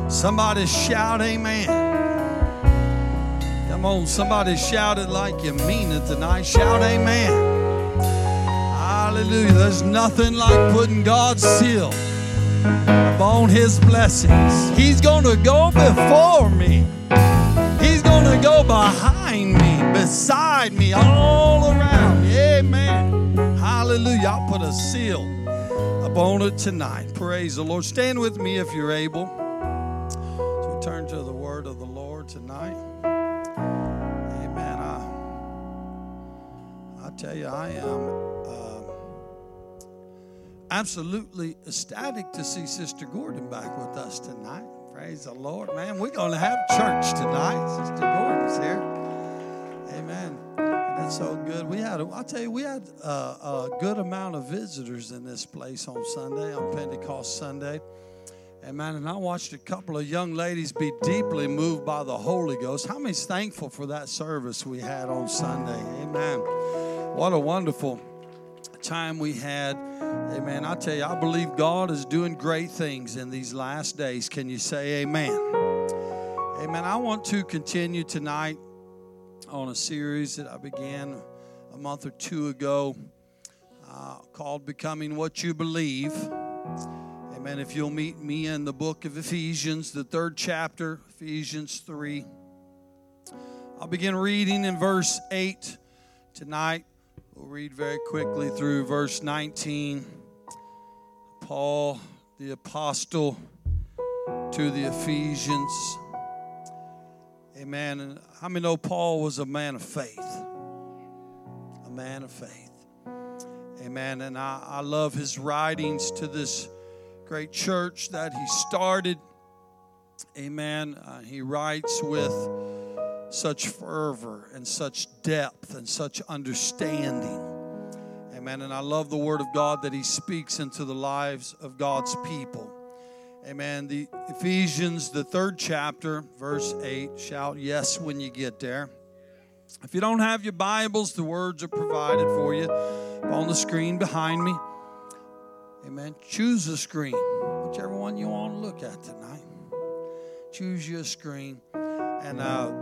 Somebody shout amen. Come on, somebody shout it like you mean it tonight. Shout amen. Hallelujah. There's nothing like putting God's seal upon His blessings. He's going to go before me. He's going to go behind me, beside me, all around me. Amen. Hallelujah. I'll put a seal upon it tonight. Praise the Lord. Stand with me if you're able. As we turn to the word of the Lord tonight. Amen. I tell you, I am absolutely ecstatic to see Sister Gordon back with us tonight. Praise the Lord, man. We're going to have church tonight. Sister Gordon's here. Amen. And it's so good. We had a good amount of visitors in this place on Sunday, on Pentecost Sunday. Amen. And I watched a couple of young ladies be deeply moved by the Holy Ghost. How many's thankful for that service we had on Sunday? Amen. What a wonderful time we had. Amen. I tell you, I believe God is doing great things in these last days. Can you say amen? Amen. I want to continue tonight on a series that I began a month or two ago called Becoming What You Believe. Amen. If you'll meet me in the book of Ephesians, the 3rd chapter, Ephesians 3. I'll begin reading in verse 8 tonight. We'll read very quickly through verse 19. Paul, the apostle to the Ephesians. Amen. And how many know Paul was a man of faith? A man of faith. Amen. And I love his writings to this great church that he started. Amen. He writes with such fervor and such depth and such understanding. Amen. And I love the word of God that he speaks into the lives of God's people. Amen. The Ephesians, the 3rd chapter, verse 8. Shout yes when you get there. If you don't have your Bibles, the words are provided for you on the screen behind me. Amen. Choose a screen, whichever one you want to look at tonight. Choose your screen. And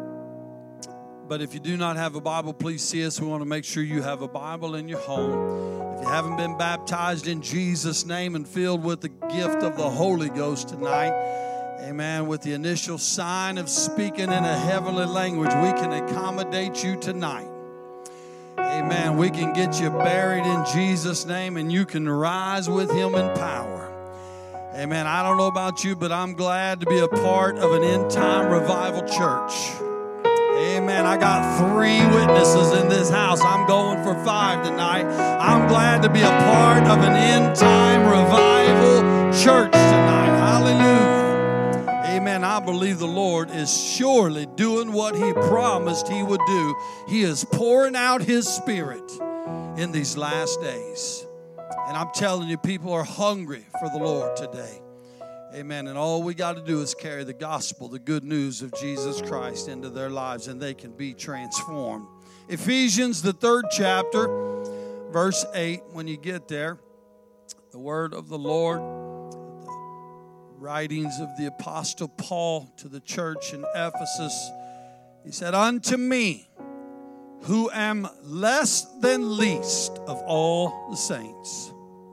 but if you do not have a Bible, please see us. We want to make sure you have a Bible in your home. If you haven't been baptized in Jesus' name and filled with the gift of the Holy Ghost tonight, amen, with the initial sign of speaking in a heavenly language, we can accommodate you tonight. Amen. We can get you buried in Jesus' name and you can rise with Him in power. Amen. I don't know about you, but I'm glad to be a part of an end-time revival church. Amen. I got 3 witnesses in this house. I'm going for 5 tonight. I'm glad to be a part of an end-time revival church tonight. Hallelujah. Amen. I believe the Lord is surely doing what He promised He would do. He is pouring out His Spirit in these last days. And I'm telling you, people are hungry for the Lord today. Amen. And all we got to do is carry the gospel, the good news of Jesus Christ into their lives, and they can be transformed. Ephesians, the 3rd chapter, verse 8, when you get there, the word of the Lord, the writings of the apostle Paul to the church in Ephesus. He said, "Unto me, who am less than least of all the saints,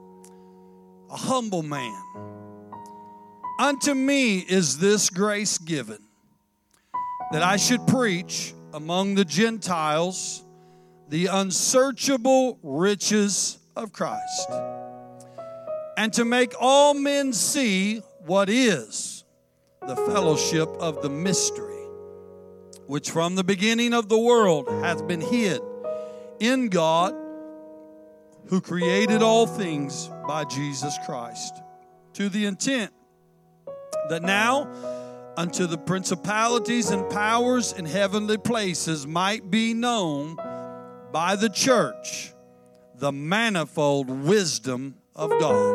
a humble man, unto me is this grace given, that I should preach among the Gentiles the unsearchable riches of Christ, and to make all men see what is the fellowship of the mystery, which from the beginning of the world hath been hid in God, who created all things by Jesus Christ, to the intent that now unto the principalities and powers in heavenly places might be known by the church the manifold wisdom of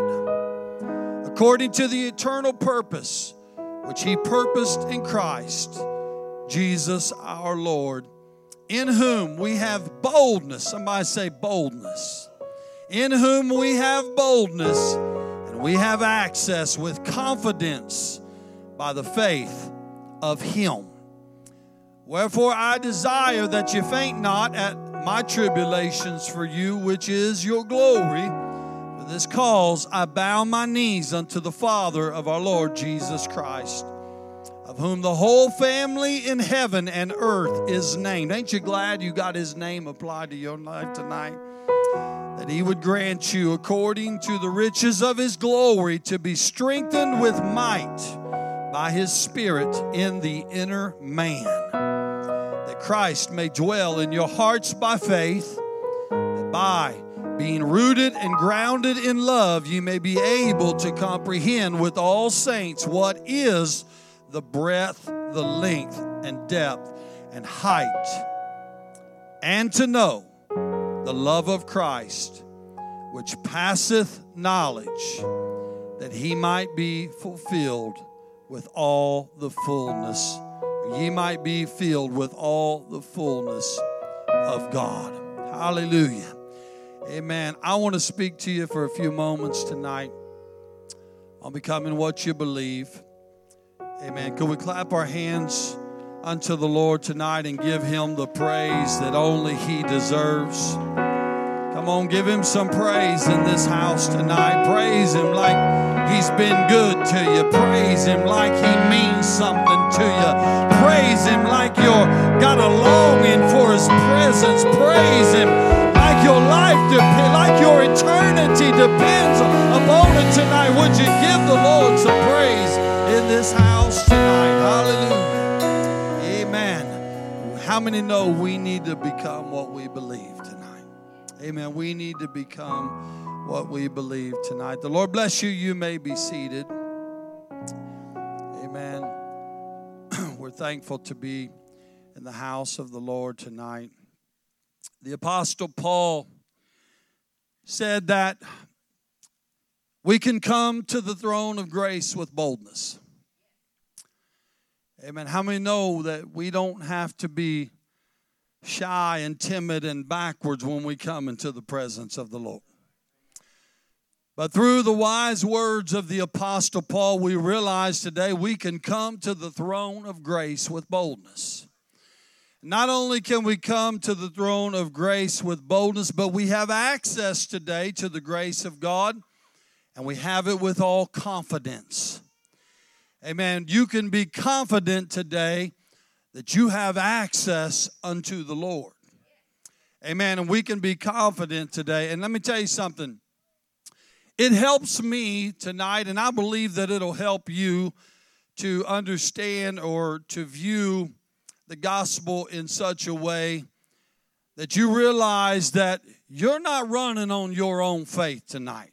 God, according to the eternal purpose which He purposed in Christ Jesus our Lord, in whom we have boldness." Somebody say boldness. "In whom we have boldness, and we have access with confidence by the faith of him. Wherefore I desire that you faint not at my tribulations for you, which is your glory. For this cause I bow my knees unto the Father of our Lord Jesus Christ, of whom the whole family in heaven and earth is named. Ain't you glad you got his name applied to your life tonight? That he would grant you, according to the riches of his glory, to be strengthened with might by his Spirit in the inner man, that Christ may dwell in your hearts by faith, that by being rooted and grounded in love, you may be able to comprehend with all saints what is the breadth, the length, and depth, and height, and to know the love of Christ, which passeth knowledge, that he might be fulfilled with all the fullness. Ye might be filled with all the fullness of God. Hallelujah. Amen. I want to speak to you for a few moments tonight on becoming what you believe. Amen. Can we clap our hands unto the Lord tonight and give him the praise that only he deserves? Come on, give him some praise in this house tonight. Praise him like he's been good to you. Praise him like he means something to you. Praise him like you're got a longing for his presence. Praise him like your life depends, like your eternity depends upon it tonight. Would you give the Lord some praise in this house tonight? Hallelujah. Amen. How many know we need to become what we believe tonight? Amen. We need to become what we believe tonight. The Lord bless you. You may be seated. Amen. We're thankful to be in the house of the Lord tonight. The Apostle Paul said that we can come to the throne of grace with boldness. Amen. How many know that we don't have to be shy and timid and backwards when we come into the presence of the Lord? But through the wise words of the Apostle Paul, we realize today we can come to the throne of grace with boldness. Not only can we come to the throne of grace with boldness, but we have access today to the grace of God, and we have it with all confidence. Amen. You can be confident today that you have access unto the Lord. Amen. And we can be confident today. And let me tell you something. It helps me tonight, and I believe that it'll help you to understand or to view the gospel in such a way that you realize that you're not running on your own faith tonight.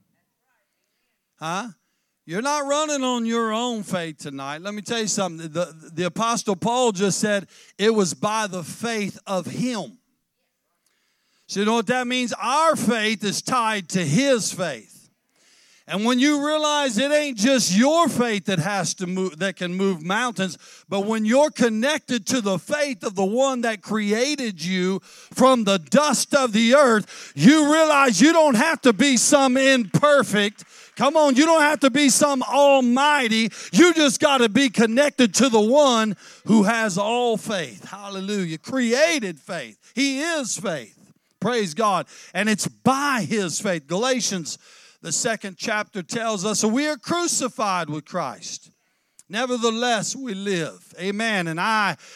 Huh? You're not running on your own faith tonight. Let me tell you something. The Apostle Paul just said it was by the faith of him. So you know what that means? Our faith is tied to his faith. And when you realize it ain't just your faith that has to move, that can move mountains, but when you're connected to the faith of the one that created you from the dust of the earth, you realize you don't have to be some imperfect. Come on, you don't have to be some almighty. You just got to be connected to the one who has all faith. Hallelujah. Created faith. He is faith. Praise God. And it's by his faith. Galatians, the 2nd chapter tells us, so we are crucified with Christ. Nevertheless, we live. Amen. And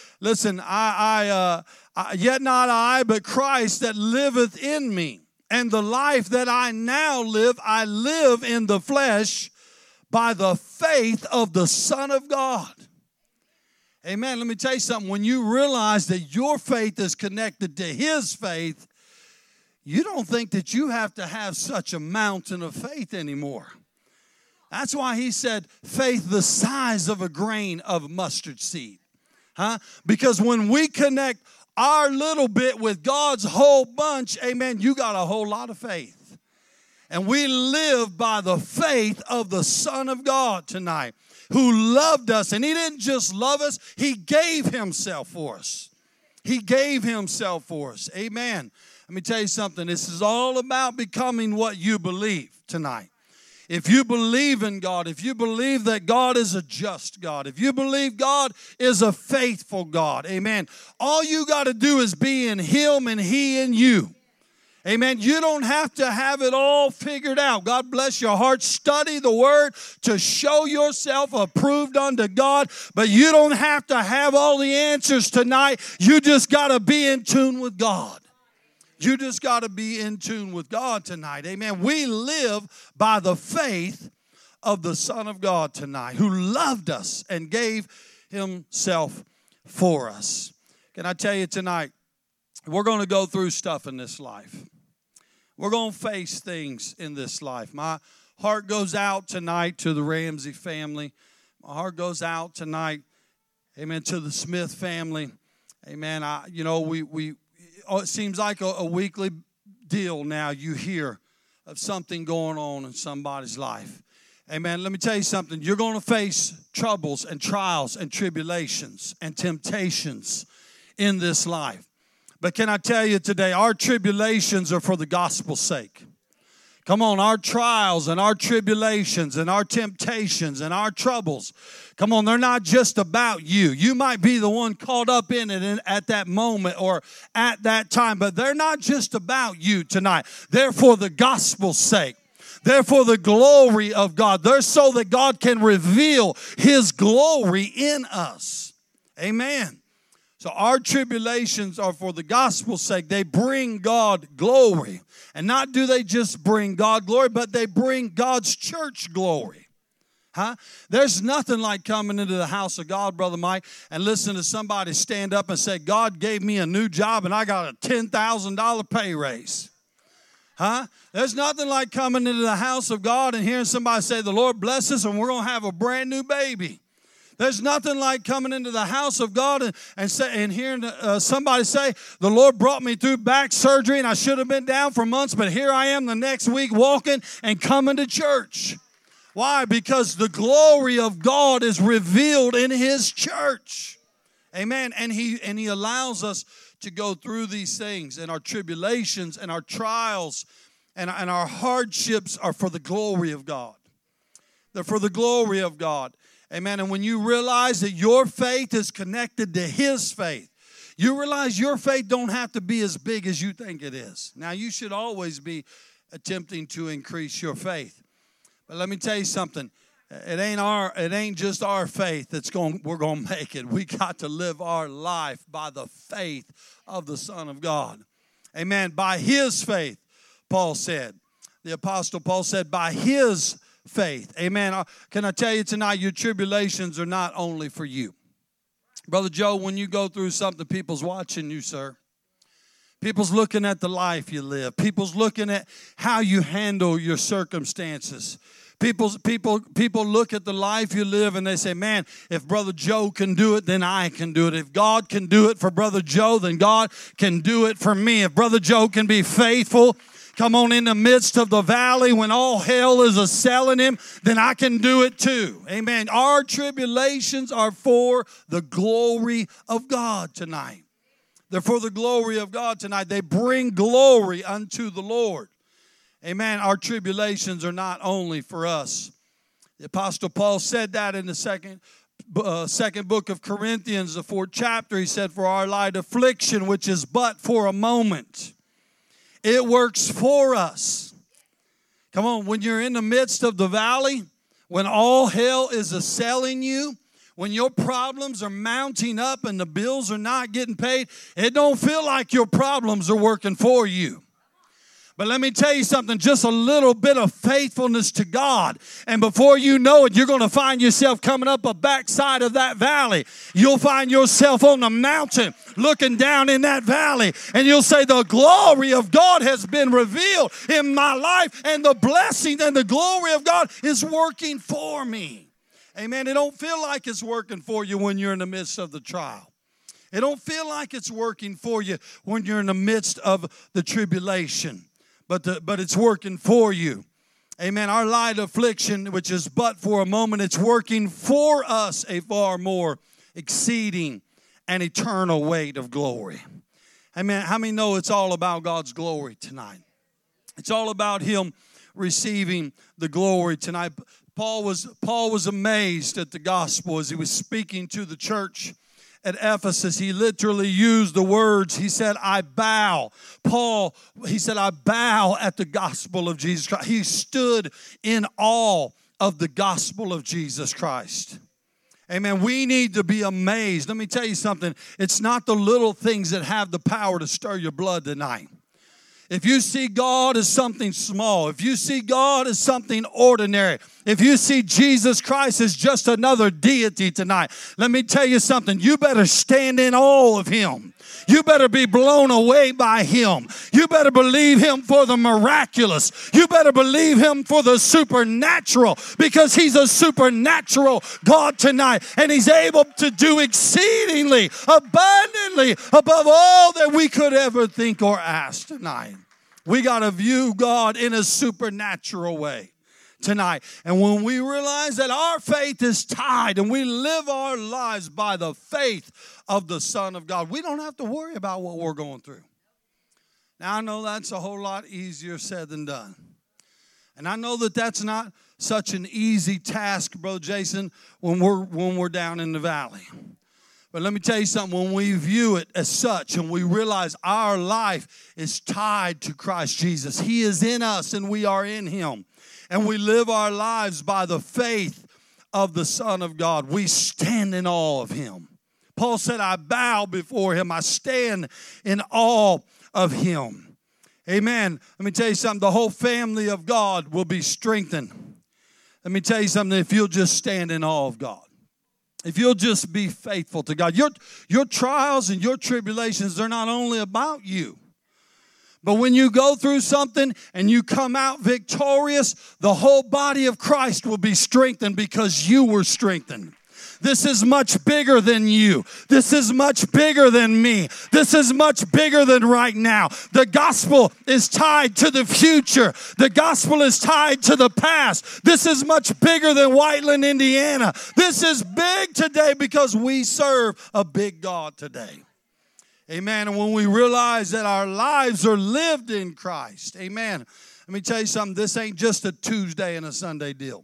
yet not I, but Christ that liveth in me. And the life that I now live, I live in the flesh by the faith of the Son of God. Amen. Let me tell you something. When you realize that your faith is connected to his faith, you don't think that you have to have such a mountain of faith anymore. That's why he said faith the size of a grain of mustard seed. Huh? Because when we connect our little bit with God's whole bunch, amen, you got a whole lot of faith. And we live by the faith of the Son of God tonight, who loved us. And he didn't just love us, he gave himself for us. He gave himself for us. Amen. Let me tell you something. This is all about becoming what you believe tonight. If you believe in God, if you believe that God is a just God, if you believe God is a faithful God, amen, all you got to do is be in Him and He in you. Amen. You don't have to have it all figured out. God bless your heart. Study the Word to show yourself approved unto God. But you don't have to have all the answers tonight. You just got to be in tune with God. You just got to be in tune with God tonight. Amen. We live by the faith of the Son of God tonight, who loved us and gave Himself for us. Can I tell you tonight, we're going to go through stuff in this life. We're going to face things in this life. My heart goes out tonight to the Ramsey family. My heart goes out tonight, amen, to the Smith family. Amen. It seems like a weekly deal now. You hear of something going on in somebody's life. Amen. Let me tell you something. You're going to face troubles and trials and tribulations and temptations in this life. But can I tell you today, our tribulations are for the gospel's sake. Come on, our trials and our tribulations and our temptations and our troubles, come on, they're not just about you. You might be the one caught up in it at that moment or at that time, but they're not just about you tonight. They're for the gospel's sake. They're for the glory of God. They're so that God can reveal His glory in us. Amen. So our tribulations are for the gospel's sake. They bring God glory. And not do they just bring God glory, but they bring God's church glory. There's nothing like coming into the house of God, Brother Mike, and listen to somebody stand up and say, God gave me a new job and I got a $10,000 pay raise. There's nothing like coming into the house of God and hearing somebody say, the Lord bless us and we're going to have a brand new baby. There's nothing like coming into the house of God and hearing somebody say, the Lord brought me through back surgery and I should have been down for months, but here I am the next week walking and coming to church. Why? Because the glory of God is revealed in His church. Amen. And He allows us to go through these things, and our tribulations and our trials and our hardships are for the glory of God. They're for the glory of God. Amen. And when you realize that your faith is connected to His faith, you realize your faith don't have to be as big as you think it is. Now, you should always be attempting to increase your faith. But let me tell you something. It ain't just our faith we're going to make it. We got to live our life by the faith of the Son of God. Amen. By His faith, Paul said. The Apostle Paul said, by His faith. Amen. Can I tell you tonight, your tribulations are not only for you. Brother Joe, when you go through something, people's watching you, sir. People's looking at the life you live. People's looking at how you handle your circumstances. People look at the life you live and they say, man, if Brother Joe can do it, then I can do it. If God can do it for Brother Joe, then God can do it for me. If Brother Joe can be faithful, come on, in the midst of the valley when all hell is assailing him, then I can do it too. Amen. Our tribulations are for the glory of God tonight. They're for the glory of God tonight. They bring glory unto the Lord. Amen. Our tribulations are not only for us. The Apostle Paul said that in the second book of Corinthians, the 4th chapter. He said, for our light affliction, which is but for a moment, it works for us. Come on, when you're in the midst of the valley, when all hell is assailing you, when your problems are mounting up and the bills are not getting paid, it don't feel like your problems are working for you. But let me tell you something, just a little bit of faithfulness to God. And before you know it, you're going to find yourself coming up a backside of that valley. You'll find yourself on the mountain looking down in that valley. And you'll say, the glory of God has been revealed in my life. And the blessing and the glory of God is working for me. Amen. It don't feel like it's working for you when you're in the midst of the trial. It don't feel like it's working for you when you're in the midst of the tribulation. But it's working for you. Amen. Our light affliction, which is but for a moment, it's working for us a far more exceeding and eternal weight of glory. Amen. How many know it's all about God's glory tonight? It's all about Him receiving the glory tonight. Paul was amazed at the gospel as he was speaking to the church at Ephesus. He literally used the words. He said, I bow. He said, I bow at the gospel of Jesus Christ. He stood in awe of the gospel of Jesus Christ. Amen. We need to be amazed. Let me tell you something. It's not the little things that have the power to stir your blood tonight. If you see God as something small, if you see God as something ordinary, if you see Jesus Christ as just another deity tonight, let me tell you something. You better stand in awe of Him. You better be blown away by Him. You better believe Him for the miraculous. You better believe Him for the supernatural, because He's a supernatural God tonight, and He's able to do exceedingly, abundantly, above all that we could ever think or ask tonight. We got to view God in a supernatural way tonight. And when we realize that our faith is tied and we live our lives by the faith of the Son of God, we don't have to worry about what we're going through. Now, I know that's a whole lot easier said than done. And I know that that's not such an easy task, Brother Jason, when we're down in the valley. But let me tell you something. When we view it as such and we realize our life is tied to Christ Jesus, He is in us and we are in Him, and we live our lives by the faith of the Son of God, we stand in awe of Him. Paul said, I bow before Him. I stand in awe of Him. Amen. Let me tell you something. The whole family of God will be strengthened. Let me tell you something. If you'll just stand in awe of God, if you'll just be faithful to God, your trials and your tribulations, they're not only about you. But when you go through something and you come out victorious, the whole body of Christ will be strengthened because you were strengthened. This is much bigger than you. This is much bigger than me. This is much bigger than right now. The gospel is tied to the future. The gospel is tied to the past. This is much bigger than Whiteland, Indiana. This is big today because we serve a big God today. Amen. And when we realize that our lives are lived in Christ, amen. Let me tell you something. This ain't just a Tuesday and a Sunday deal.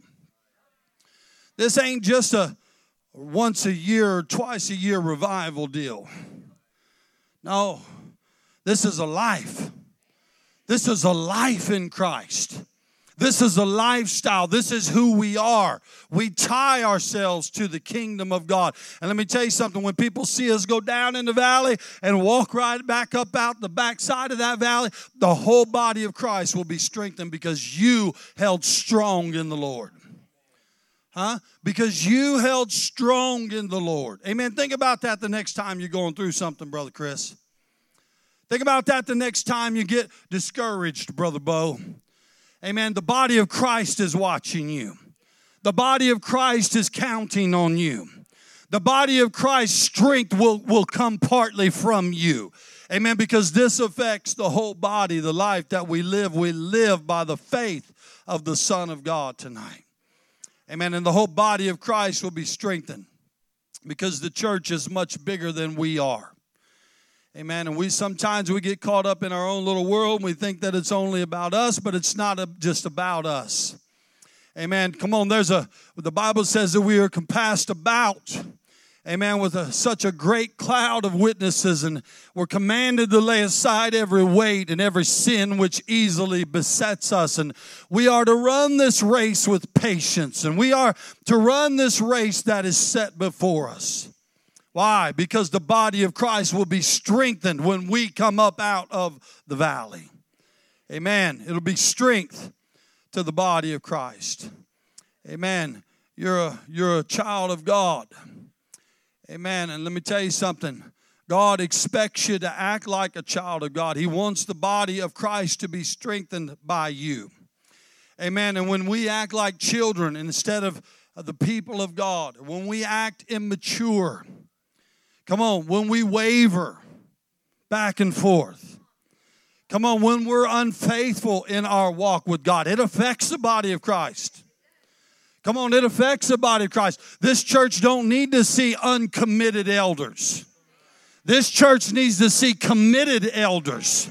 This ain't just a once a year or twice a year revival deal. No, this is a life. This is a life in Christ. This is a lifestyle. This is who we are. We tie ourselves to the kingdom of God. And let me tell you something. When people see us go down in the valley and walk right back up out the backside of that valley, the whole body of Christ will be strengthened because you held strong in the Lord. Because you held strong in the Lord. Amen. Think about that the next time you're going through something, Brother Chris. Think about that the next time you get discouraged, Brother Bo. Amen. The body of Christ is watching you. The body of Christ is counting on you. The body of Christ's strength will come partly from you. Amen. Because this affects the whole body, the life that we live. We live by the faith of the Son of God tonight. Amen. And the whole body of Christ will be strengthened because the church is much bigger than we are. Amen. And sometimes we get caught up in our own little world and we think that it's only about us, but it's not just about us. Amen. Come on, the Bible says that we are compassed about, amen, with such a great cloud of witnesses, and we're commanded to lay aside every weight and every sin which easily besets us. And we are to run this race with patience, and we are to run this race that is set before us. Why? Because the body of Christ will be strengthened when we come up out of the valley. Amen. It'll be strength to the body of Christ. Amen. You're a child of God. Amen. And let me tell you something. God expects you to act like a child of God. He wants the body of Christ to be strengthened by you. Amen. And when we act like children instead of the people of God, when we act immature, come on, when we waver back and forth, come on, when we're unfaithful in our walk with God, it affects the body of Christ. Come on, it affects the body of Christ. This church don't need to see uncommitted elders. This church needs to see committed elders.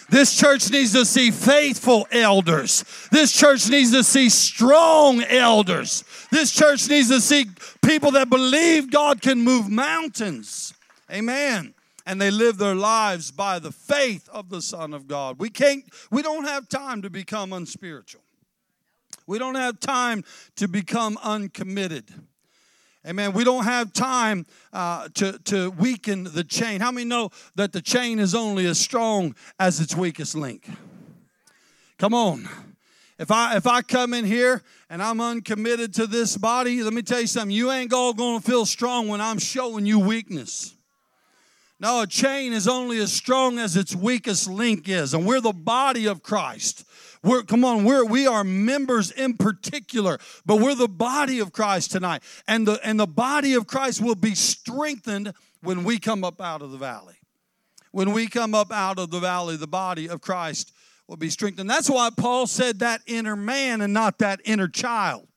This church needs to see faithful elders. This church needs to see strong elders. This church needs to see people that believe God can move mountains. Amen. And they live their lives by the faith of the Son of God. We don't have time to become unspiritual. We don't have time to become uncommitted. Amen. We don't have time to weaken the chain. How many know that the chain is only as strong as its weakest link? Come on. If I come in here and I'm uncommitted to this body, let me tell you something. You ain't all going to feel strong when I'm showing you weakness. No, a chain is only as strong as its weakest link is. And we're the body of Christ. We are members in particular, but we're the body of Christ tonight. And the body of Christ will be strengthened when we come up out of the valley. When we come up out of the valley, the body of Christ will be strengthened. That's why Paul said that inner man and not that inner child.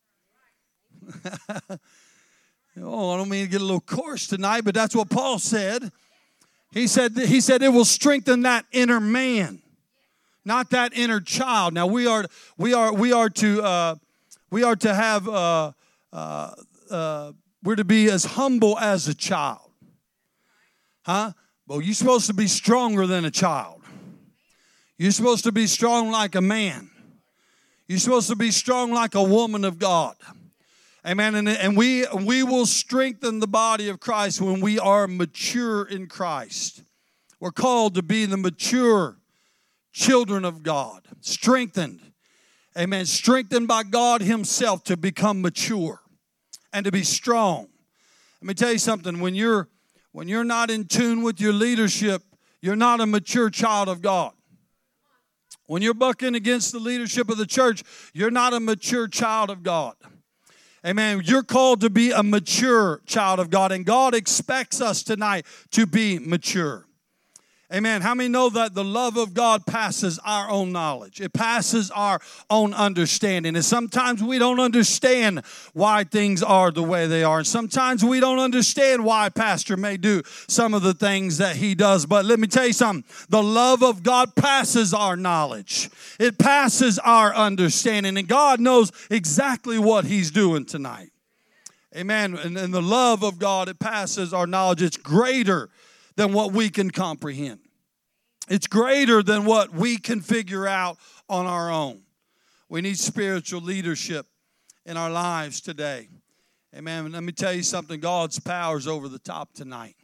Oh, I don't mean to get a little coarse tonight, but that's what Paul said. He said it will strengthen that inner man. Not that inner child. Now we are to be as humble as a child, huh? Well, you're supposed to be stronger than a child. You're supposed to be strong like a man. You're supposed to be strong like a woman of God. Amen. And we will strengthen the body of Christ when we are mature in Christ. We're called to be the mature children of God, strengthened, amen, strengthened by God Himself to become mature and to be strong. Let me tell you something, when you're not in tune with your leadership, you're not a mature child of God. When you're bucking against the leadership of the church, you're not a mature child of God. Amen. You're called to be a mature child of God, and God expects us tonight to be mature. Amen. How many know that the love of God passes our own knowledge? It passes our own understanding. And sometimes we don't understand why things are the way they are. And sometimes we don't understand why Pastor may do some of the things that he does. But let me tell you something. The love of God passes our knowledge. It passes our understanding. And God knows exactly what He's doing tonight. Amen. And the love of God, it passes our knowledge. It's greater than what we can comprehend. It's greater than what we can figure out on our own. We need spiritual leadership in our lives today. Amen. Let me tell you something. God's power is over the top tonight.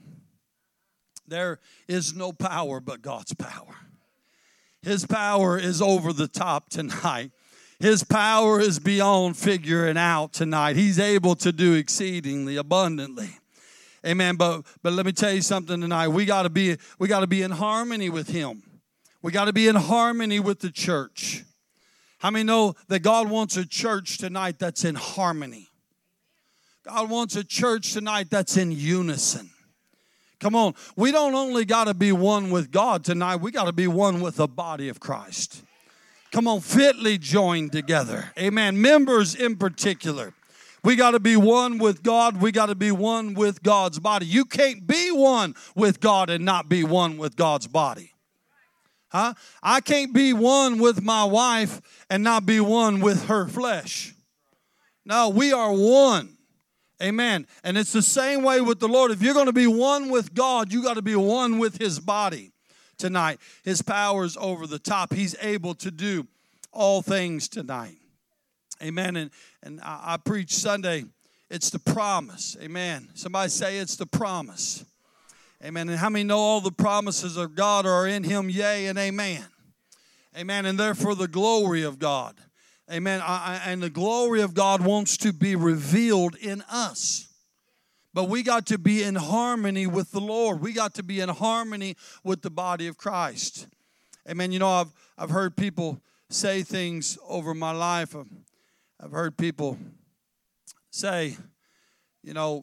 There is no power but God's power. His power is over the top tonight. His power is beyond figuring out tonight. He's able to do exceedingly abundantly. Amen. But let me tell you something tonight. We got to be in harmony with Him. We got to be in harmony with the church. How many know that God wants a church tonight that's in harmony? God wants a church tonight that's in unison. Come on. We don't only got to be one with God tonight. We got to be one with the body of Christ. Come on, fitly joined together. Amen. Members in particular. We got to be one with God. We got to be one with God's body. You can't be one with God and not be one with God's body. Huh? I can't be one with my wife and not be one with her flesh. No, we are one. Amen. And it's the same way with the Lord. If you're going to be one with God, you got to be one with His body tonight. His power is over the top. He's able to do all things tonight. Amen. And I preach Sunday, it's the promise. Amen. Somebody say it's the promise. Amen. And how many know all the promises of God are in Him, yea and amen. Amen. And therefore the glory of God. Amen. And the glory of God wants to be revealed in us. But we got to be in harmony with the Lord. We got to be in harmony with the body of Christ. Amen. You know, I've heard people say things over my life. I've heard people say, you know,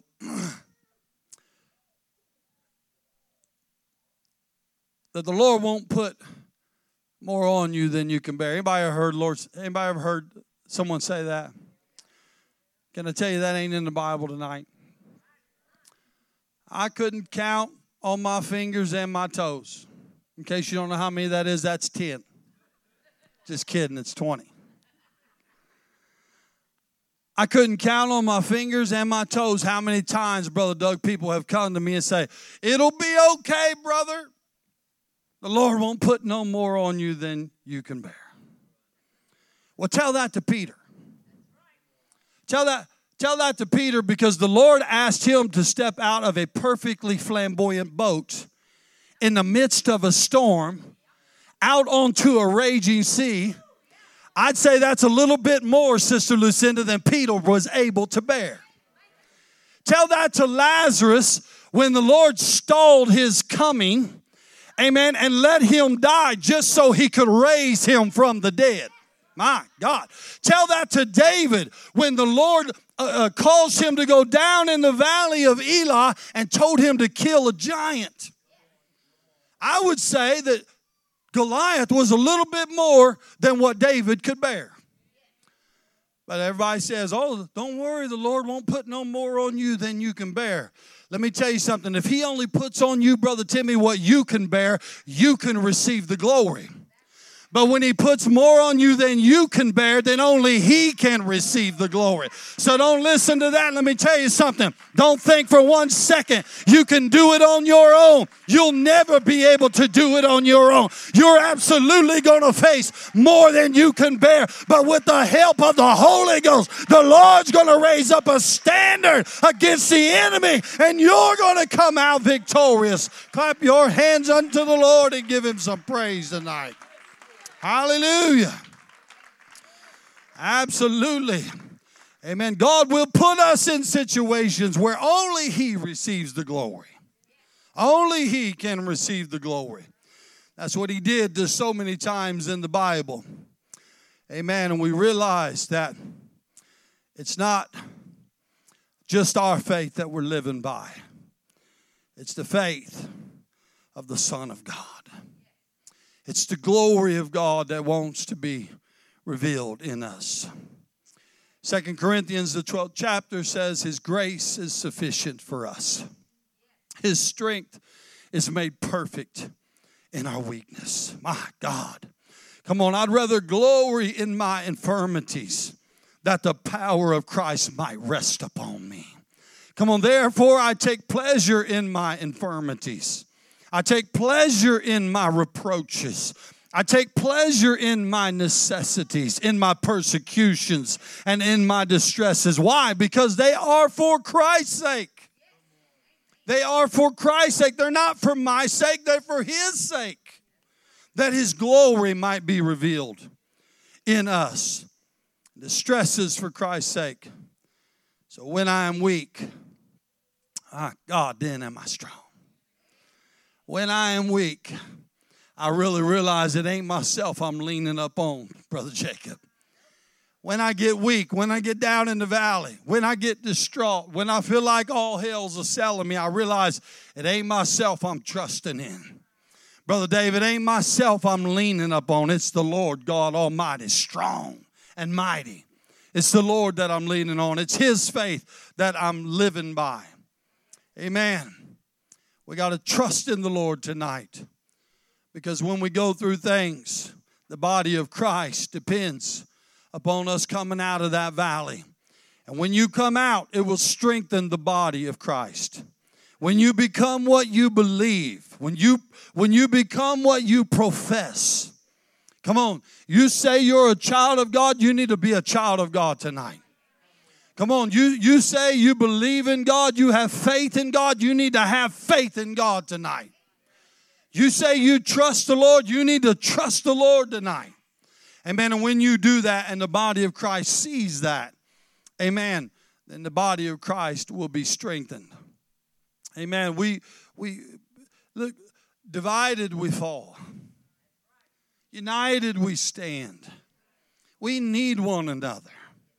that the Lord won't put more on you than you can bear. Anybody ever heard someone say that? Can I tell you that ain't in the Bible tonight? I couldn't count on my fingers and my toes In case you don't know how many that is, that's 10. Just kidding, it's 20. I couldn't count on my fingers and my toes how many times, Brother Doug, people have come to me and say, it'll be okay, brother. The Lord won't put no more on you than you can bear. Well, tell that to Peter. Tell that to Peter, because the Lord asked him to step out of a perfectly flamboyant boat in the midst of a storm out onto a raging sea. I'd say that's a little bit more, Sister Lucinda, than Peter was able to bear. Tell that to Lazarus when the Lord stalled his coming, amen, and let him die just so he could raise him from the dead. My God. Tell that to David when the Lord caused him to go down in the valley of Elah and told him to kill a giant. I would say that Goliath was a little bit more than what David could bear. But everybody says, oh, don't worry, the Lord won't put no more on you than you can bear. Let me tell you something. If he only puts on you, Brother Timmy, what you can bear, you can receive the glory. But when he puts more on you than you can bear, then only he can receive the glory. So don't listen to that. Let me tell you something. Don't think for 1 second you can do it on your own. You'll never be able to do it on your own. You're absolutely going to face more than you can bear. But with the help of the Holy Ghost, the Lord's going to raise up a standard against the enemy, and you're going to come out victorious. Clap your hands unto the Lord and give him some praise tonight. Hallelujah. Absolutely. Amen. God will put us in situations where only he receives the glory. Only he can receive the glory. That's what he did to so many times in the Bible. Amen. And we realize that it's not just our faith that we're living by. It's the faith of the Son of God. It's the glory of God that wants to be revealed in us. 2 Corinthians, the 12th chapter says, his grace is sufficient for us. His strength is made perfect in our weakness. My God. Come on, I'd rather glory in my infirmities, that the power of Christ might rest upon me. Come on, therefore I take pleasure in my infirmities. I take pleasure in my reproaches. I take pleasure in my necessities, in my persecutions, and in my distresses. Why? Because they are for Christ's sake. They are for Christ's sake. They're not for my sake. They're for his sake, that his glory might be revealed in us. Distresses for Christ's sake. So when I am weak, God, then am I strong. When I am weak, I really realize it ain't myself I'm leaning up on, Brother Jacob. When I get weak, when I get down in the valley, when I get distraught, when I feel like all hell's assailing me, I realize it ain't myself I'm trusting in. Brother David, it ain't myself I'm leaning up on. It's the Lord God Almighty, strong and mighty. It's the Lord that I'm leaning on. It's his faith that I'm living by. Amen. We got to trust in the Lord tonight, because when we go through things, the body of Christ depends upon us coming out of that valley. And when you come out, it will strengthen the body of Christ. When you become what you believe, when you become what you profess. Come on, you say you're a child of God, you need to be a child of God tonight. Come on, you say you believe in God, you have faith in God, you need to have faith in God tonight. You say you trust the Lord, you need to trust the Lord tonight. Amen, and when you do that and the body of Christ sees that, amen, then the body of Christ will be strengthened. Amen, we look, divided we fall. United we stand. We need one another.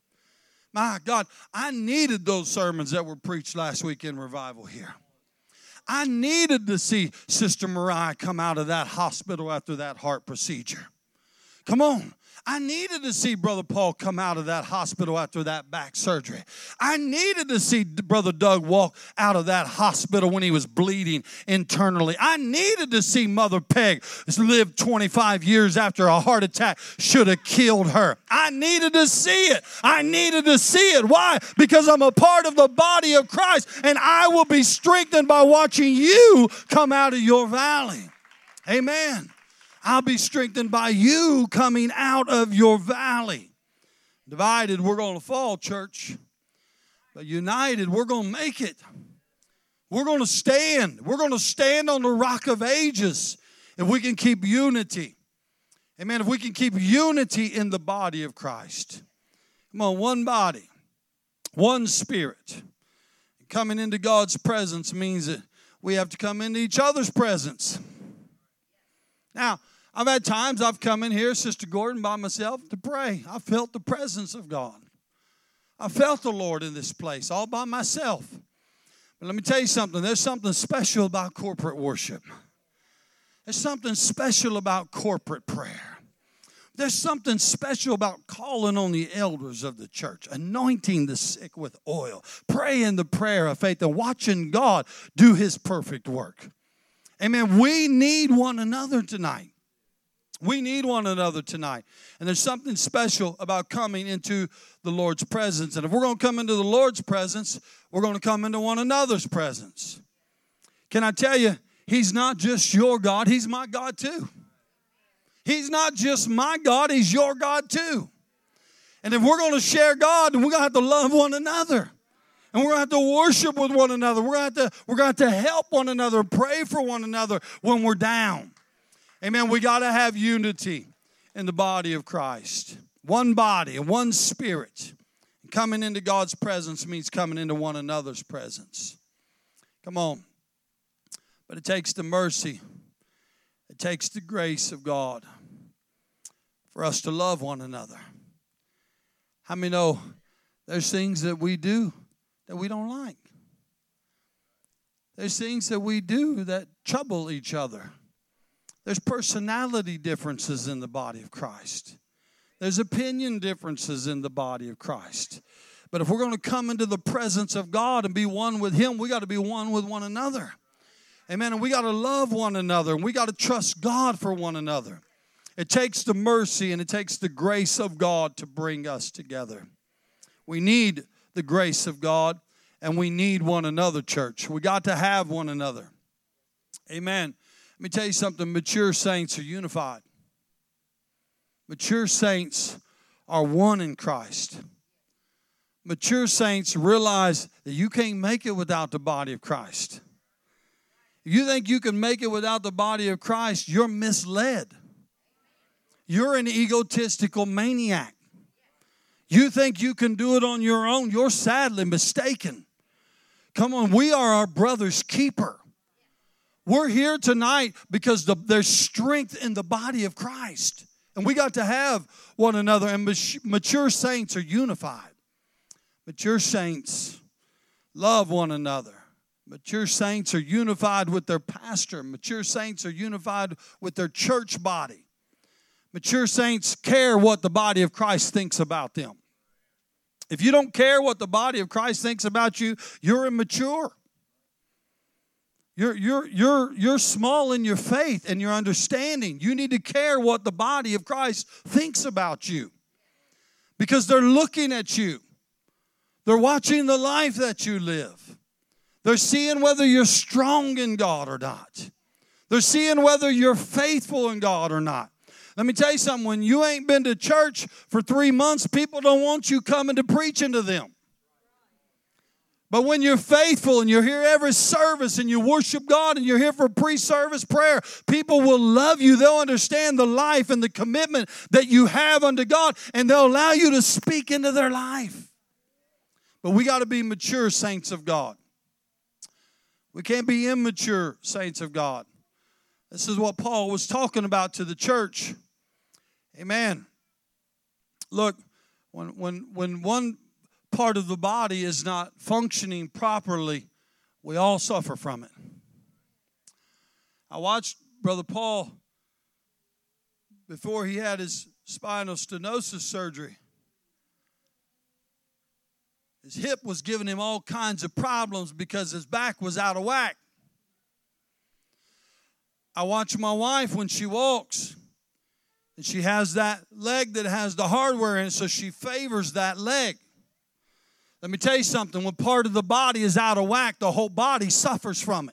My God, I needed those sermons that were preached last week in revival here. I needed to see Sister Mariah come out of that hospital after that heart procedure. Come on. I needed to see Brother Paul come out of that hospital after that back surgery. I needed to see Brother Doug walk out of that hospital when he was bleeding internally. I needed to see Mother Peg live 25 years after a heart attack should have killed her. I needed to see it. I needed to see it. Why? Because I'm a part of the body of Christ, and I will be strengthened by watching you come out of your valley. Amen. I'll be strengthened by you coming out of your valley. Divided, we're going to fall, church. But united, we're going to make it. We're going to stand. We're going to stand on the rock of ages if we can keep unity. Amen. If we can keep unity in the body of Christ. Come on, one body, one spirit. Coming into God's presence means that we have to come into each other's presence. Now, I've had times I've come in here, Sister Gordon, by myself to pray. I felt the presence of God. I felt the Lord in this place all by myself. But let me tell you something. There's something special about corporate worship. There's something special about corporate prayer. There's something special about calling on the elders of the church, anointing the sick with oil, praying the prayer of faith, and watching God do His perfect work. Amen. We need one another tonight. We need one another tonight. And there's something special about coming into the Lord's presence. And if we're going to come into the Lord's presence, we're going to come into one another's presence. Can I tell you, He's not just your God, He's my God too. He's not just my God, He's your God too. And if we're going to share God, then we're going to have to love one another. And we're going to have to worship with one another. We're going to have to help one another, pray for one another when we're down. Amen. We got to have unity in the body of Christ. One body and one spirit. Coming into God's presence means coming into one another's presence. Come on. But it takes the mercy. It takes the grace of God for us to love one another. How many know there's things that we do that we don't like? There's things that we do that trouble each other. There's personality differences in the body of Christ. There's opinion differences in the body of Christ. But if we're going to come into the presence of God and be one with Him, we got to be one with one another. Amen. And we got to love one another. And we got to trust God for one another. It takes the mercy and it takes the grace of God to bring us together. We need the grace of God and we need one another, church. We got to have one another. Amen. Let me tell you something. Mature saints are unified. Mature saints are one in Christ. Mature saints realize that you can't make it without the body of Christ. If you think you can make it without the body of Christ, you're misled. You're an egotistical maniac. You think you can do it on your own, you're sadly mistaken. Come on, we are our brother's keeper. We're here tonight because there's strength in the body of Christ. And we got to have one another. And mature saints are unified. Mature saints love one another. Mature saints are unified with their pastor. Mature saints are unified with their church body. Mature saints care what the body of Christ thinks about them. If you don't care what the body of Christ thinks about you, you're immature. You're small in your faith and your understanding. You need to care what the body of Christ thinks about you. Because they're looking at you. They're watching the life that you live. They're seeing whether you're strong in God or not. They're seeing whether you're faithful in God or not. Let me tell you something. When you ain't been to church for 3 months, people don't want you coming to preaching to them. But when you're faithful and you're here every service and you worship God and you're here for pre-service prayer, people will love you. They'll understand the life and the commitment that you have unto God, and they'll allow you to speak into their life. But we got to be mature saints of God. We can't be immature saints of God. This is what Paul was talking about to the church. Amen. Look, when one part of the body is not functioning properly, we all suffer from it. I watched Brother Paul before he had his spinal stenosis surgery. His hip was giving him all kinds of problems because his back was out of whack. I watch my wife when she walks, and she has that leg that has the hardware in it, so she favors that leg. Let me tell you something. When part of the body is out of whack, the whole body suffers from it.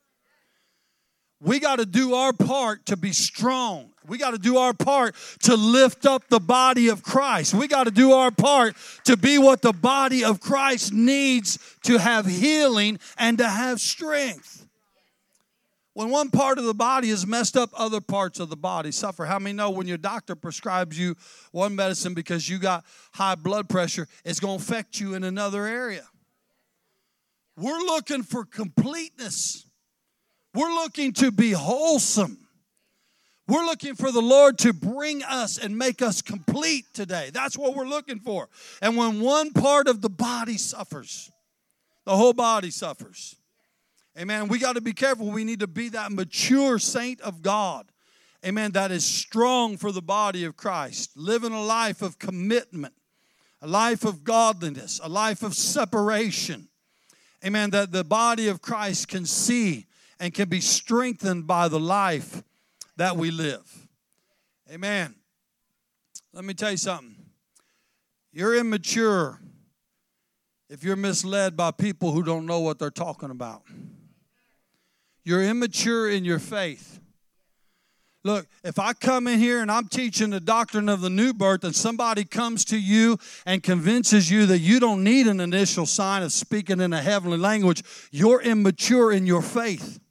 We got to do our part to be strong. We got to do our part to lift up the body of Christ. We got to do our part to be what the body of Christ needs to have healing and to have strength. When one part of the body is messed up, other parts of the body suffer. How many know when your doctor prescribes you one medicine because you got high blood pressure, it's going to affect you in another area? We're looking for completeness. We're looking to be wholesome. We're looking for the Lord to bring us and make us complete today. That's what we're looking for. And when one part of the body suffers, the whole body suffers. Amen. We got to be careful. We need to be that mature saint of God. Amen. That is strong for the body of Christ. Living a life of commitment, a life of godliness, a life of separation. Amen. That the body of Christ can see and can be strengthened by the life that we live. Amen. Let me tell you something. You're immature if you're misled by people who don't know what they're talking about. You're immature in your faith. Look, if I come in here and I'm teaching the doctrine of the new birth and somebody comes to you and convinces you that you don't need an initial sign of speaking in a heavenly language, you're immature in your faith.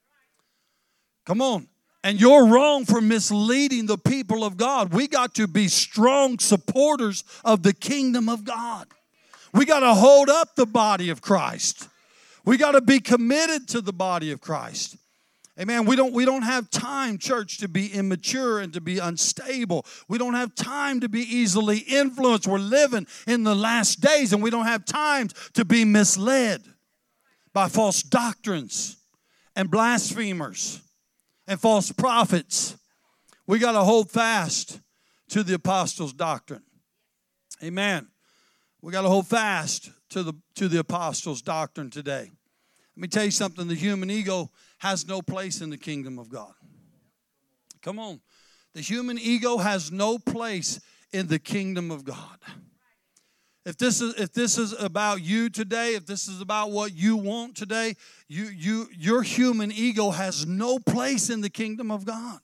Come on. And you're wrong for misleading the people of God. We got to be strong supporters of the kingdom of God. We got to hold up the body of Christ. We got to be committed to the body of Christ. Amen. We don't have time, church, to be immature and to be unstable. We don't have time to be easily influenced. We're living in the last days, and we don't have time to be misled by false doctrines and blasphemers and false prophets. We got to hold fast to the apostles' doctrine. Amen. We got to hold fast to the apostles' doctrine today. Let me tell you something. The human ego has no place in the kingdom of God. Come on. The human ego has no place in the kingdom of God. If this is about you today, if this is about what you want today, your human ego has no place in the kingdom of God.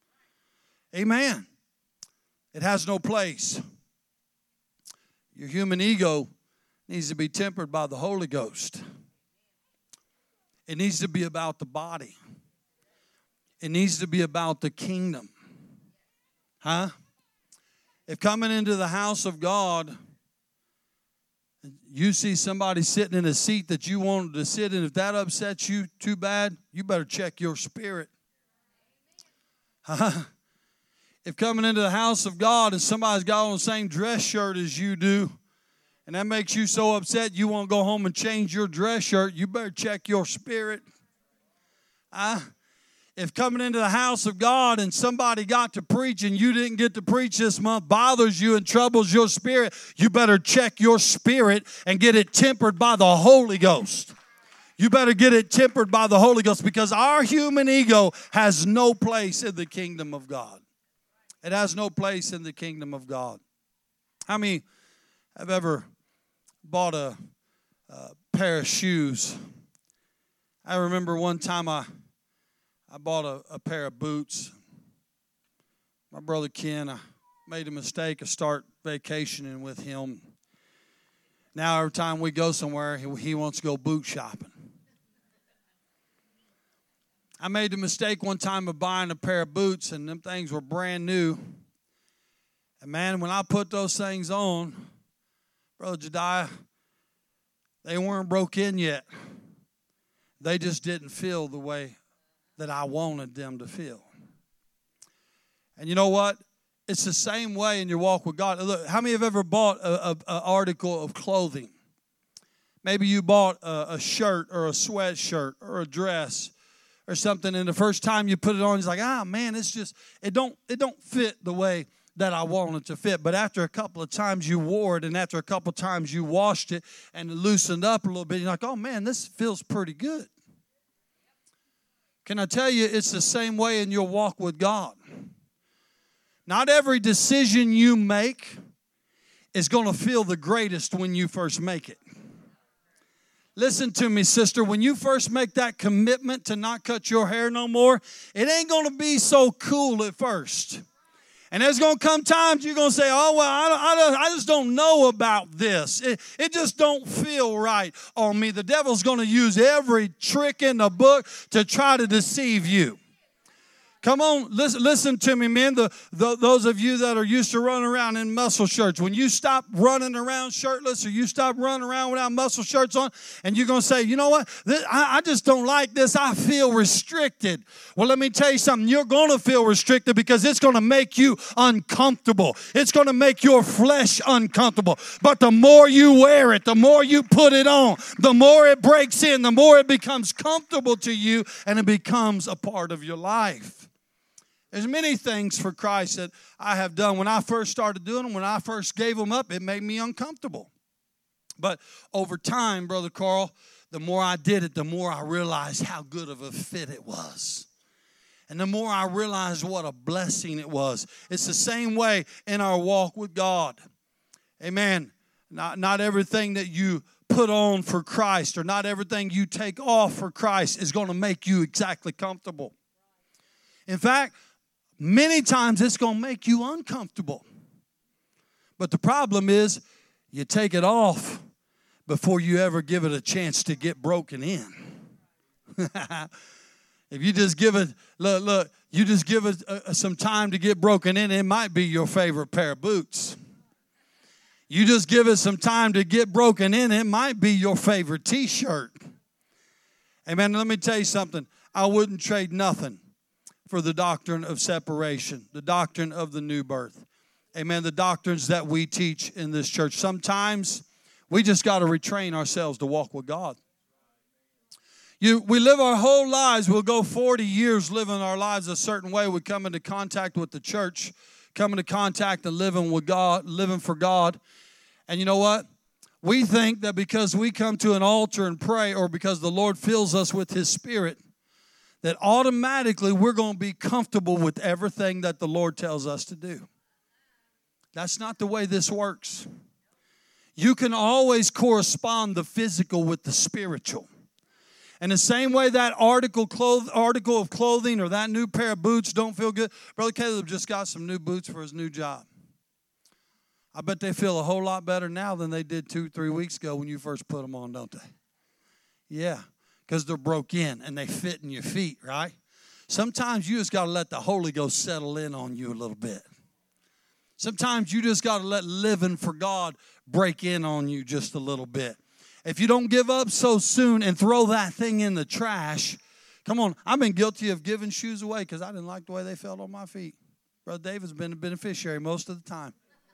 Amen. It has no place. Your human ego needs to be tempered by the Holy Ghost. It needs to be about the body. It needs to be about the kingdom. Huh? If coming into the house of God, you see somebody sitting in a seat that you wanted to sit in, if that upsets you too bad, you better check your spirit. Huh? If coming into the house of God and somebody's got on the same dress shirt as you do, and that makes you so upset you want to go home and change your dress shirt, you better check your spirit. If coming into the house of God and somebody got to preach and you didn't get to preach this month bothers you and troubles your spirit, you better check your spirit and get it tempered by the Holy Ghost. You better get it tempered by the Holy Ghost, because our human ego has no place in the kingdom of God. It has no place in the kingdom of God. How many have ever bought a pair of shoes? I remember one time I bought a pair of boots. My brother Ken, I made a mistake. I start vacationing with him. Now every time we go somewhere, he wants to go boot shopping. I made the mistake one time of buying a pair of boots, and them things were brand new. And man, when I put those things on, Brother Jediah, they weren't broke in yet. They just didn't feel the way that I wanted them to feel. And you know what? It's the same way in your walk with God. Look, how many have ever bought an article of clothing? Maybe you bought a shirt or a sweatshirt or a dress or something, and the first time you put it on, it's like, man, it's just, it don't fit the way that I wanted to fit. But after a couple of times you wore it, and after a couple of times you washed it and it loosened up a little bit, you're like, oh man, this feels pretty good. Can I tell you, it's the same way in your walk with God. Not every decision you make is going to feel the greatest when you first make it. Listen to me, sister. When you first make that commitment to not cut your hair no more, it ain't going to be so cool at first. And there's going to come times you're going to say, oh, well, I just don't know about this. It just don't feel right on me. The devil's going to use every trick in the book to try to deceive you. Come on, listen to me, men. Those of you that are used to running around in muscle shirts, when you stop running around shirtless or you stop running around without muscle shirts on, and you're going to say, you know what, I just don't like this. I feel restricted. Well, let me tell you something. You're going to feel restricted because it's going to make you uncomfortable. It's going to make your flesh uncomfortable. But the more you wear it, the more you put it on, the more it breaks in, the more it becomes comfortable to you, and it becomes a part of your life. There's many things for Christ that I have done. When I first started doing them, when I first gave them up, it made me uncomfortable. But over time, Brother Carl, the more I did it, the more I realized how good of a fit it was. And the more I realized what a blessing it was. It's the same way in our walk with God. Amen. Not everything that you put on for Christ or not everything you take off for Christ is going to make you exactly comfortable. In fact, many times it's going to make you uncomfortable. But the problem is you take it off before you ever give it a chance to get broken in. If you just give it, look, you just give it some time to get broken in, it might be your favorite pair of boots. You just give it some time to get broken in, it might be your favorite T-shirt. Amen. Let me tell you something. I wouldn't trade nothing for the doctrine of separation, the doctrine of the new birth. Amen. The doctrines that we teach in this church. Sometimes we just got to retrain ourselves to walk with God. We live our whole lives. We'll go 40 years living our lives a certain way. We come into contact with the church, come into contact and living with God, living for God. And you know what? We think that because we come to an altar and pray or because the Lord fills us with His Spirit, that automatically we're going to be comfortable with everything that the Lord tells us to do. That's not the way this works. You can always correspond the physical with the spiritual. And the same way that article of clothing or that new pair of boots don't feel good. Brother Caleb just got some new boots for his new job. I bet they feel a whole lot better now than they did 2-3 weeks ago when you first put them on, don't they? Yeah. Because they're broke in and they fit in your feet, right? Sometimes you just got to let the Holy Ghost settle in on you a little bit. Sometimes you just got to let living for God break in on you just a little bit. If you don't give up so soon and throw that thing in the trash, come on, I've been guilty of giving shoes away because I didn't like the way they felt on my feet. Brother David's been a beneficiary most of the time.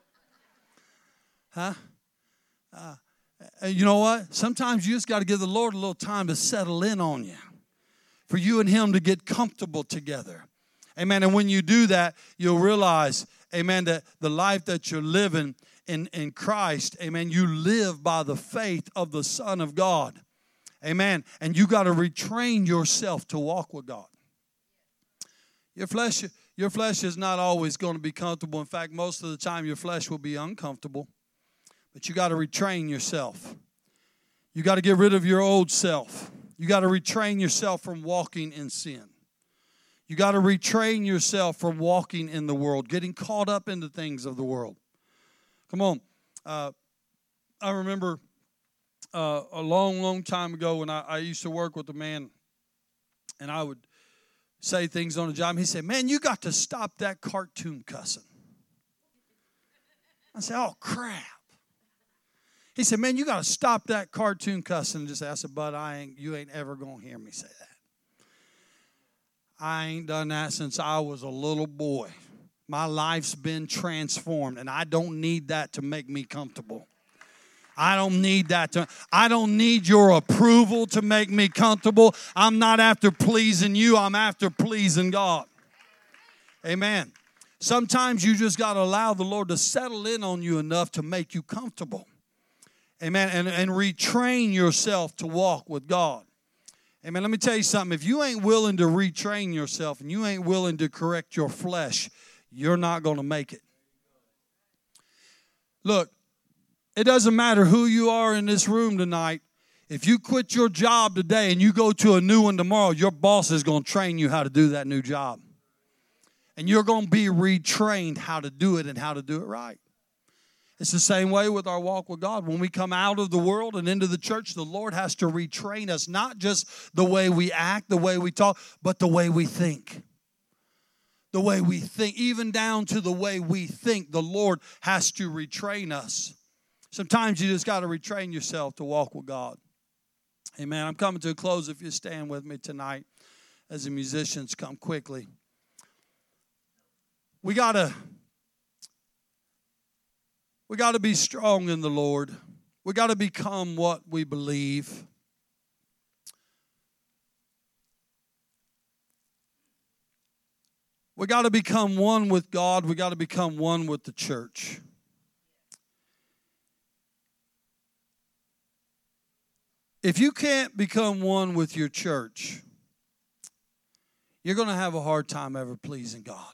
Huh? You know what? Sometimes you just got to give the Lord a little time to settle in on you, for you and Him to get comfortable together. Amen. And when you do that, you'll realize, amen, that the life that you're living in Christ, amen, you live by the faith of the Son of God. Amen. And you got to retrain yourself to walk with God. Your flesh is not always going to be comfortable. In fact, most of the time your flesh will be uncomfortable. But you got to retrain yourself. You got to get rid of your old self. You got to retrain yourself from walking in sin. You got to retrain yourself from walking in the world, getting caught up in the things of the world. Come on. I remember a long time ago when I used to work with a man, and I would say things on the job. He said, man, you got to stop that cartoon cussing. I said, oh, crap. He said, man, you got to stop that cartoon cussing. And I said, bud, you ain't ever going to hear me say that. I ain't done that since I was a little boy. My life's been transformed, and I don't need that to make me comfortable. I don't need that I don't need your approval to make me comfortable. I'm not after pleasing you. I'm after pleasing God. Amen. Sometimes you just got to allow the Lord to settle in on you enough to make you comfortable. Amen. And retrain yourself to walk with God. Amen. Let me tell you something. If you ain't willing to retrain yourself and you ain't willing to correct your flesh, you're not going to make it. Look, it doesn't matter who you are in this room tonight. If you quit your job today and you go to a new one tomorrow, your boss is going to train you how to do that new job. And you're going to be retrained how to do it and how to do it right. It's the same way with our walk with God. When we come out of the world and into the church, the Lord has to retrain us, not just the way we act, the way we talk, but the way we think. The way we think, even down to the way we think, the Lord has to retrain us. Sometimes you just got to retrain yourself to walk with God. Amen. I'm coming to a close if you stand with me tonight as the musicians come quickly. We got to be strong in the Lord. We got to become what we believe. We got to become one with God. We got to become one with the church. If you can't become one with your church, you're going to have a hard time ever pleasing God.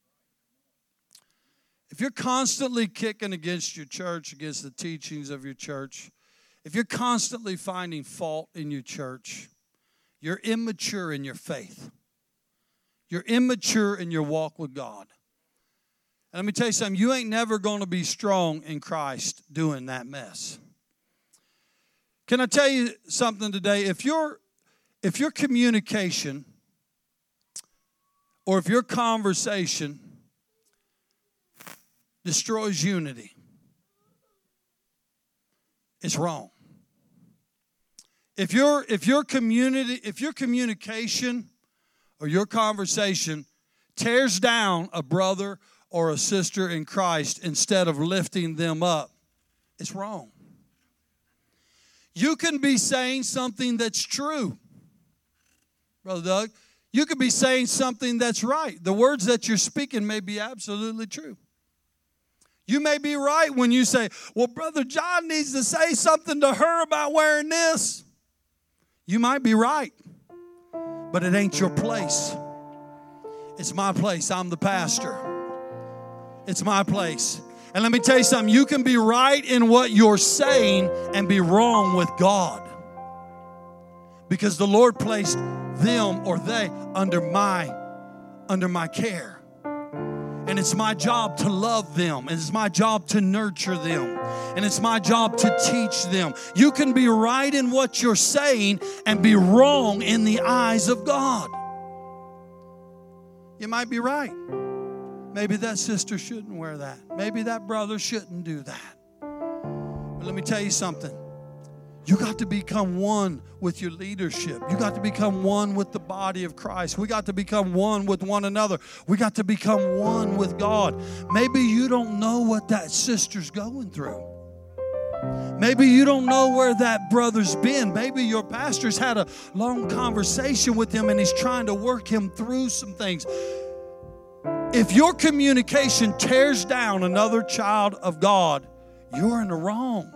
If you're constantly kicking against your church, against the teachings of your church, if you're constantly finding fault in your church, you're immature in your faith. You're immature in your walk with God. And let me tell you something, you ain't never going to be strong in Christ doing that mess. Can I tell you something today? If your communication or if your conversation destroys unity, it's wrong. If your communication or your conversation tears down a brother or a sister in Christ instead of lifting them up, it's wrong. You can be saying something that's true, Brother Doug. You could be saying something that's right. The words that you're speaking may be absolutely true. You may be right when you say, well, Brother John needs to say something to her about wearing this. You might be right, but it ain't your place. It's my place. I'm the pastor. It's my place. And let me tell you something. You can be right in what you're saying and be wrong with God. Because the Lord placed them or they under my care. And it's my job to love them. And it's my job to nurture them. And it's my job to teach them. You can be right in what you're saying and be wrong in the eyes of God. You might be right. Maybe that sister shouldn't wear that. Maybe that brother shouldn't do that. But let me tell you something. You got to become one with your leadership. You got to become one with the body of Christ. We got to become one with one another. We got to become one with God. Maybe you don't know what that sister's going through. Maybe you don't know where that brother's been. Maybe your pastor's had a long conversation with him and he's trying to work him through some things. If your communication tears down another child of God, you're in the wrong.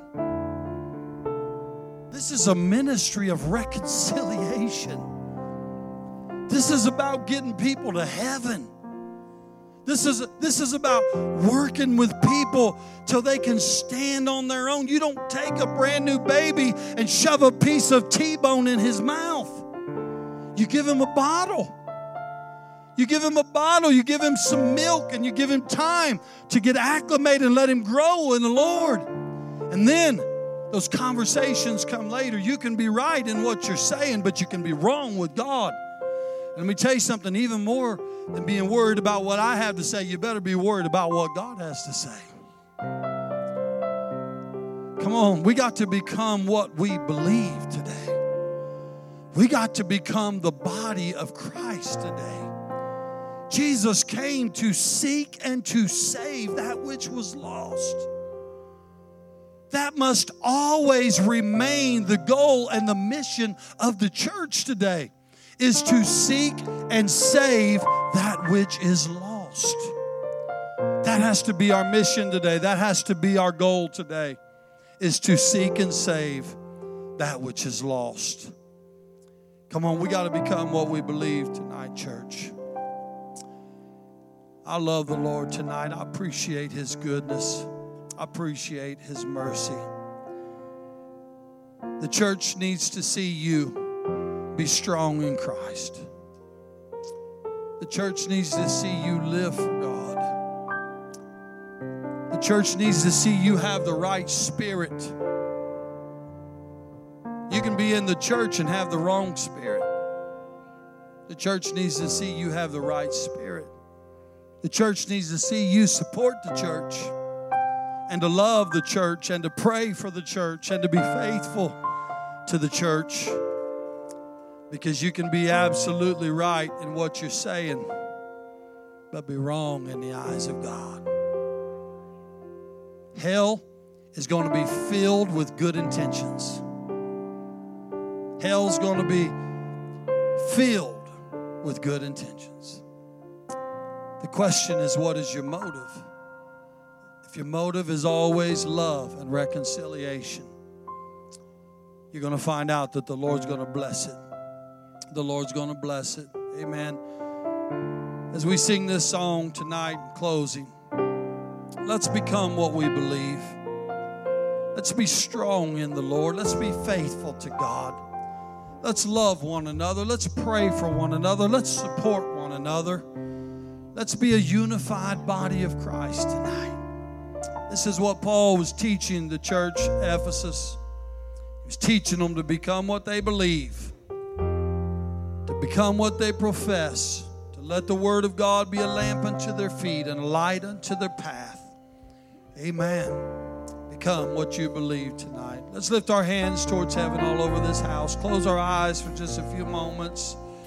This is a ministry of reconciliation. This is about getting people to heaven. This is about working with people till they can stand on their own. You don't take a brand new baby and shove a piece of T-bone in his mouth. You give him a bottle. You give him a bottle, you give him some milk, and you give him time to get acclimated and let him grow in the Lord. And then those conversations come later. You can be right in what you're saying, but you can be wrong with God. And let me tell you something, even more than being worried about what I have to say, you better be worried about what God has to say. Come on, we got to become what we believe today. We got to become the body of Christ today. Jesus came to seek and to save that which was lost. That must always remain the goal and the mission of the church today, is to seek and save that which is lost. That has to be our mission today. That has to be our goal today, is to seek and save that which is lost. Come on, we got to become what we believe tonight, church. I love the Lord tonight. I appreciate His goodness. I appreciate His mercy. The church needs to see you be strong in Christ. The church needs to see you live for God. The church needs to see you have the right spirit. You can be in the church and have the wrong spirit. The church needs to see you have the right spirit. The church needs to see you support the church and to love the church and to pray for the church and to be faithful to the church, because you can be absolutely right in what you're saying but be wrong in the eyes of God. Hell is going to be filled with good intentions. Hell's going to be filled with good intentions. The question is, what is your motive? If your motive is always love and reconciliation, you're going to find out that the Lord's going to bless it. The Lord's going to bless it. Amen. As we sing this song tonight in closing, let's become what we believe. Let's be strong in the Lord. Let's be faithful to God. Let's love one another. Let's pray for one another. Let's support one another. Let's be a unified body of Christ tonight. This is what Paul was teaching the church at Ephesus. He was teaching them to become what they believe, to become what they profess, to let the Word of God be a lamp unto their feet and a light unto their path. Amen. Become what you believe tonight. Let's lift our hands towards heaven all over this house. Close our eyes for just a few moments.